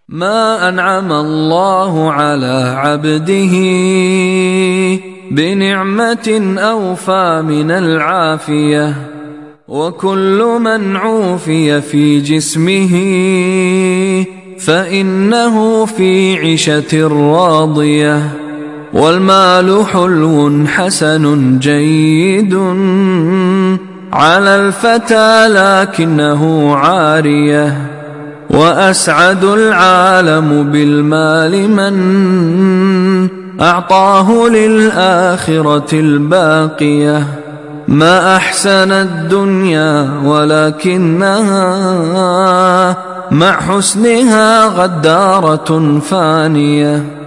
ما أنعم الله على عبده بنعمة أوفى من العافية، وكل من عوفي في جسمه فإنه في عيشة راضية. والمال حلو حسن جيد على الفتى لكنه عارية، وأسعد العالم بالمال من أعطاه للآخرة الباقية. ما أحسن الدنيا ولكنها مع حسنها غدارة فانية.